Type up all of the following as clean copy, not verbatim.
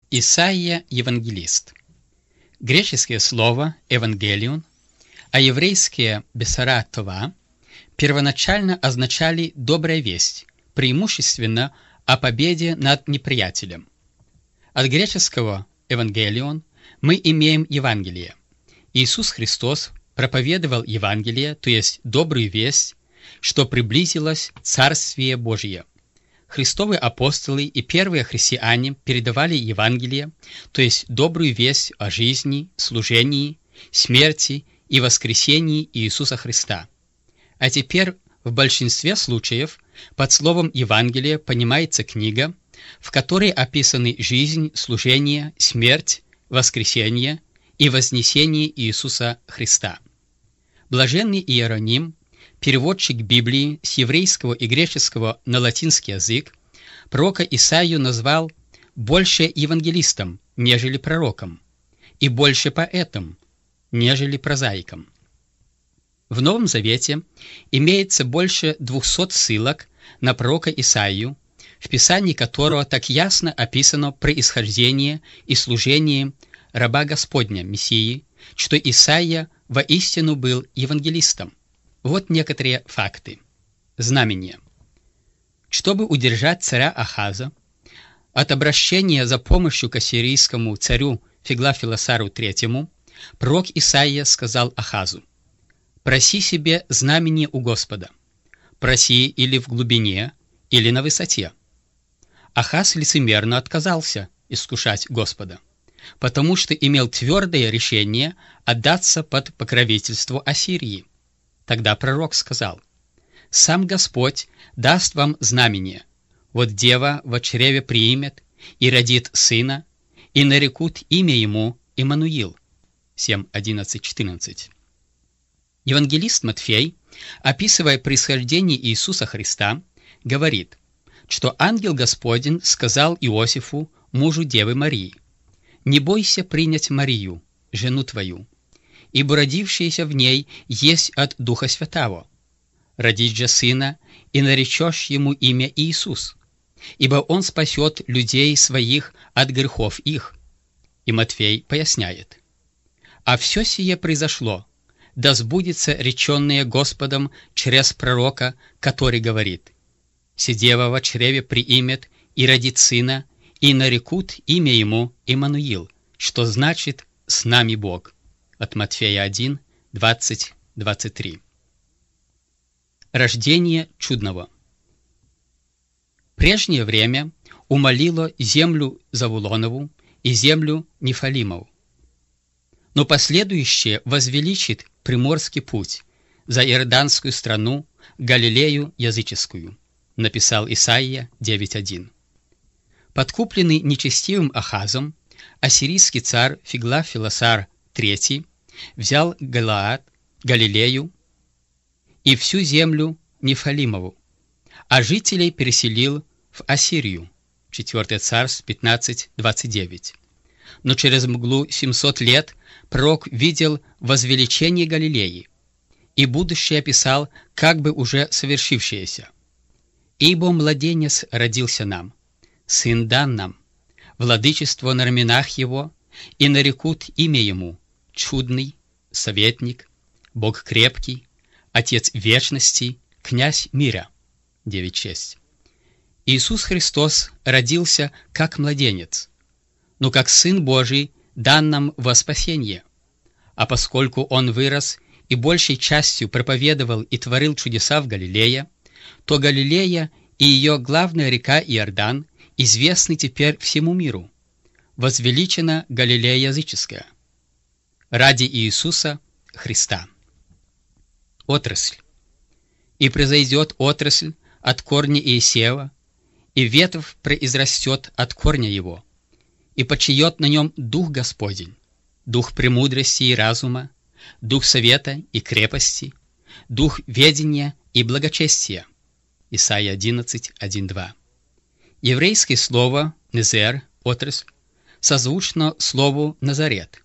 Исаия Евангелист. Греческое слово «евангелион», а еврейские «бесара това» первоначально означали «добрая весть», преимущественно о победе над неприятелем. От греческого «евангелион» мы имеем Евангелие. Иисус Христос проповедовал Евангелие, то есть добрую весть, что приблизилось Царствие Божие. Христовые апостолы и первые христиане передавали Евангелие, то есть добрую весть о жизни, служении, смерти и воскресении Иисуса Христа. А теперь в большинстве случаев под словом Евангелие понимается книга, в которой описаны жизнь, служение, смерть, воскресение и вознесение Иисуса Христа. Блаженный Иероним, переводчик Библии с еврейского и греческого на латинский язык, пророка Исаию назвал больше евангелистом, нежели пророком, и больше поэтом, нежели прозаиком. В Новом Завете имеется больше 200 ссылок на пророка Исаию, в Писании которого так ясно описано происхождение и служение раба Господня, Мессии, что Исаия воистину был евангелистом. Вот некоторые факты. Знамения. Чтобы удержать царя Ахаза от обращения за помощью к ассирийскому царю Фиглофилосару III, пророк Исаия сказал Ахазу: «Проси себе знамение у Господа, проси или в глубине, или на высоте». Ахаз лицемерно отказался искушать Господа, потому что имел твердое решение отдаться под покровительство Ассирии. Тогда пророк сказал: «Сам Господь даст вам знамение. Вот дева во чреве приимет и родит сына, и нарекут имя ему Иммануил». 7:11-14. Евангелист Матфей, описывая происхождение Иисуса Христа, говорит, что ангел Господень сказал Иосифу, мужу Девы Марии: «Не бойся принять Марию, жену твою, ибо родившееся в ней есть от Духа Святаго. Родишь же сына, и наречешь ему имя Иисус, ибо он спасет людей своих от грехов их». И Матфей поясняет: «А все сие произошло, да сбудется реченное Господом через пророка, который говорит: сидева во чреве приимет и родит сына, и нарекут имя ему Иммануил, что значит «с нами Бог». От Матфея 1, 20-23. Рождение чудного. Прежнее время умолило землю Завулонову и землю Нефалимову, но последующее возвеличит приморский путь за Иорданскую страну, Галилею языческую, написал Исаия 9:1. Подкупленный нечестивым Ахазом, ассирийский царь Фиглофилосар III взял Галаад, Галилею и всю землю Нефалимову, а жителей переселил в Ассирию. 4 Царств 15:29. Но через мглу 700 лет пророк видел возвеличение Галилеи, и будущее описал как бы уже совершившееся. «Ибо младенец родился нам, сын дан нам, владычество на раменах его, и нарекут имя ему Чудный, Советник, Бог крепкий, Отец вечности, Князь мира». 9:6. Иисус Христос родился как младенец, но как Сын Божий дан нам во спасение. А поскольку Он вырос и большей частью проповедовал и творил чудеса в Галилее, то Галилея и ее главная река Иордан известны теперь всему миру. Возвеличена Галилея языческая ради Иисуса Христа. Отрасль. «И произойдет отрасль от корня Иисеева, и ветвь произрастет от корня его, и почиет на нем Дух Господень, Дух премудрости и разума, Дух совета и крепости, Дух ведения и благочестия». Исайя 11:1-2. Еврейское слово «незер» – отрасль созвучно слову «Назарет».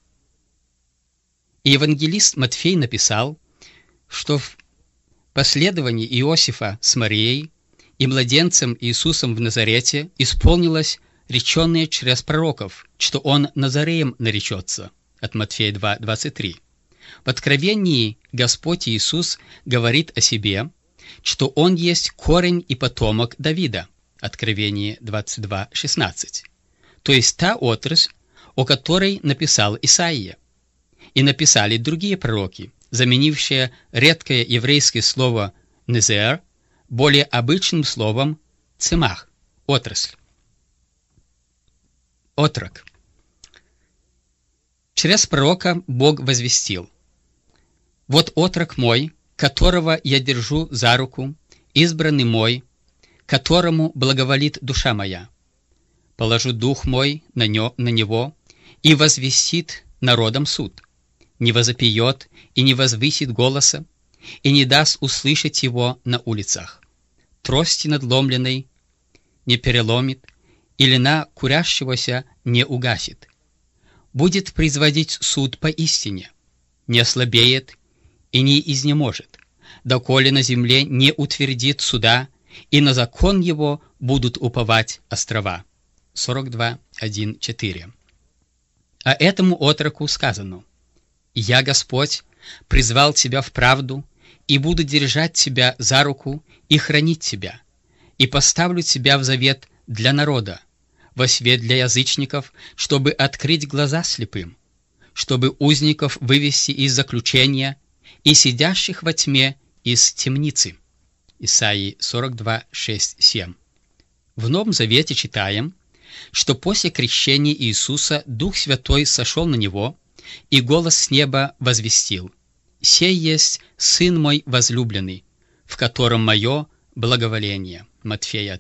И евангелист Матфей написал, что в последовании Иосифа с Марией и младенцем Иисусом в Назарете исполнилось реченные через пророков, что он Назареем наречется, от Матфея 2:23. В Откровении Господь Иисус говорит о себе, что Он есть корень и потомок Давида, Откровение 22:16, то есть та отрасль, о которой написал Исаия, и написали другие пророки, заменившие редкое еврейское слово «незер» более обычным словом «цемах» – отрасль. Отрок. Через пророка Бог возвестил: «Вот отрок мой, которого я держу за руку, избранный мой, которому благоволит душа моя. Положу дух мой на него, и возвестит народам суд. Не возопьет и не возвысит голоса, и не даст услышать его на улицах. Трости надломленной не переломит, и лина курящегося не угасит. Будет производить суд поистине, не ослабеет и не изнеможет, доколе на земле не утвердит суда, и на закон его будут уповать острова». 42:1-4. А этому отроку сказано: «Я, Господь, призвал тебя в правду, и буду держать тебя за руку и хранить тебя, и поставлю тебя в завет для народа, во свет для язычников, чтобы открыть глаза слепым, чтобы узников вывести из заключения и сидящих во тьме из темницы». Исаии 42:6-7. В Новом Завете читаем, что после крещения Иисуса Дух Святой сошел на Него, и голос с неба возвестил: «Сей есть Сын мой возлюбленный, в котором мое благоволение». Матфея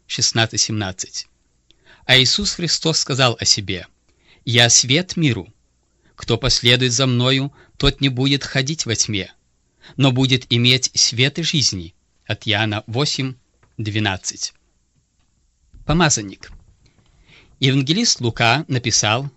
3:16-17. А Иисус Христос сказал о себе: «Я свет миру. Кто последует за Мною, тот не будет ходить во тьме, но будет иметь свет жизни». От Иоанна 8:12. Помазанник. Евангелист Лука написал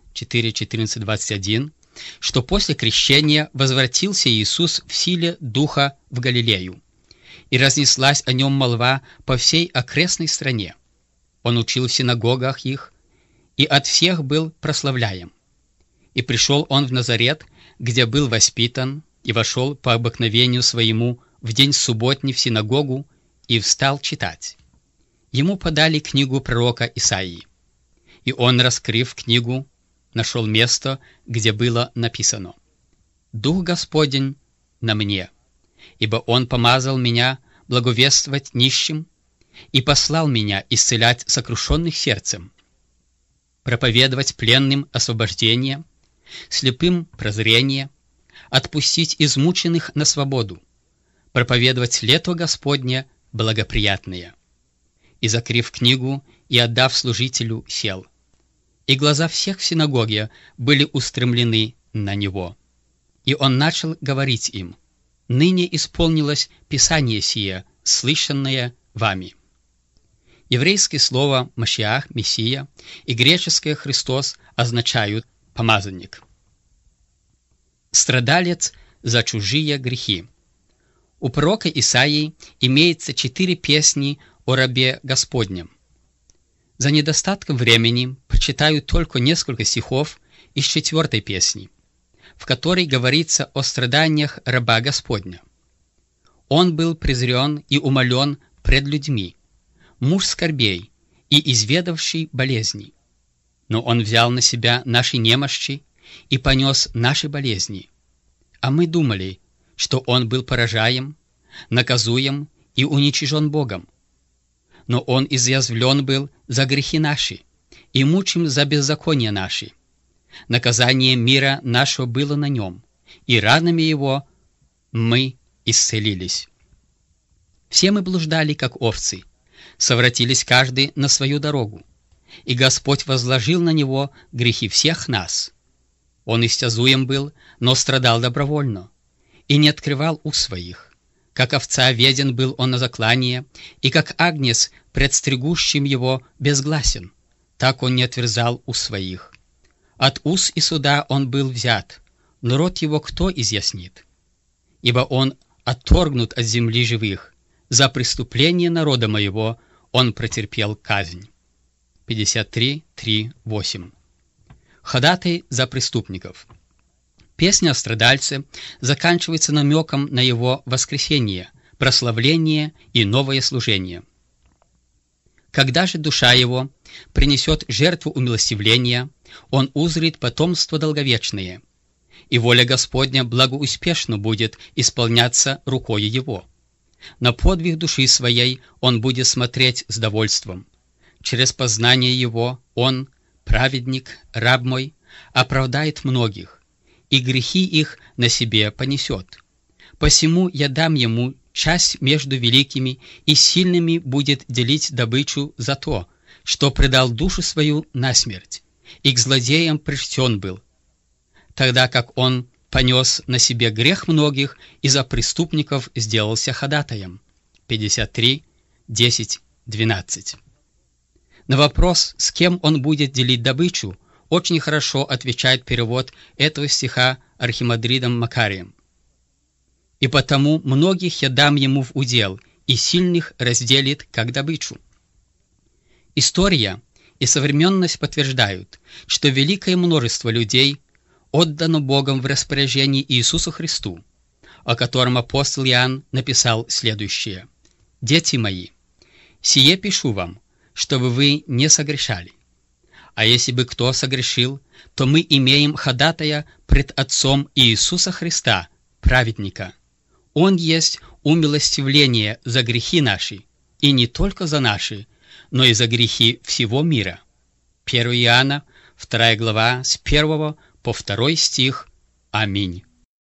4:14-21, что после крещения возвратился Иисус в силе Духа в Галилею, и разнеслась о нем молва по всей окрестной стране. Он учил в синагогах их, и от всех был прославляем. И пришел он в Назарет, где был воспитан, и вошел по обыкновению своему в день субботний в синагогу и встал читать. Ему подали книгу пророка Исаии, и он, раскрыв книгу, нашел место, где было написано: «Дух Господень на мне, ибо Он помазал меня благовествовать нищим и послал меня исцелять сокрушенных сердцем, проповедовать пленным освобождение, слепым прозрение, отпустить измученных на свободу, проповедовать лето Господне благоприятное». И, закрыв книгу и отдав служителю, сел. И глаза всех в синагоге были устремлены на него. И он начал говорить им: «Ныне исполнилось Писание сие, слышанное вами». Еврейское слово «Машиах», «Мессия» и греческое «Христос» означают «помазанник». Страдалец за чужие грехи. У пророка Исаии имеется 4 песни о рабе Господнем. За недостатком времени прочитаю только несколько стихов из 4 песни, в которой говорится о страданиях раба Господня. «Он был презрен и умолен пред людьми, муж скорбей и изведавший болезней. Но он взял на себя наши немощи и понес наши болезни. А мы думали, что он был поражаем, наказуем и уничижен Богом. Но он изъязвлен был за грехи наши, и мучим за беззакония наши. Наказание мира нашего было на нем, и ранами его мы исцелились. Все мы блуждали, как овцы, совратились каждый на свою дорогу, и Господь возложил на него грехи всех нас. Он истязуем был, но страдал добровольно, и не открывал уст своих. Как овца веден был он на заклание, и как агнец пред стригущим его безгласен, так он не отверзал уст своих. От уз и суда он был взят, но род его кто изъяснит? Ибо он отторгнут от земли живых, за преступление народа моего он претерпел казнь». 53:3-8. Ходатай за преступников. Песня о страдальце заканчивается намеком на его воскресение, прославление и новое служение. Когда же душа его принесет жертву умилостивления, он узрит потомство долговечное, и воля Господня благоуспешно будет исполняться рукою его. На подвиг души своей он будет смотреть с довольством. Через познание его он, праведник, раб мой, оправдает многих, и грехи их на себе понесет. Посему я дам ему часть между великими, и сильными будет делить добычу за то, что предал душу свою на смерть, и к злодеям причтен был, тогда как он понес на себе грех многих и за преступников сделался ходатаем. 53:10-12. На вопрос, с кем он будет делить добычу, очень хорошо отвечает перевод этого стиха архимандритом Макарием. «И потому многих я дам ему в удел, и сильных разделит как добычу». История и современность подтверждают, что великое множество людей отдано Богом в распоряжение Иисусу Христу, о котором апостол Иоанн написал следующее: «Дети мои, сие пишу вам, чтобы вы не согрешали. А если бы кто согрешил, то мы имеем ходатая пред Отцом Иисуса Христа, праведника. Он есть умилостивление за грехи наши, и не только за наши, но и за грехи всего мира». 1 Иоанна, 2 глава, с 1 по 2 стих. Аминь.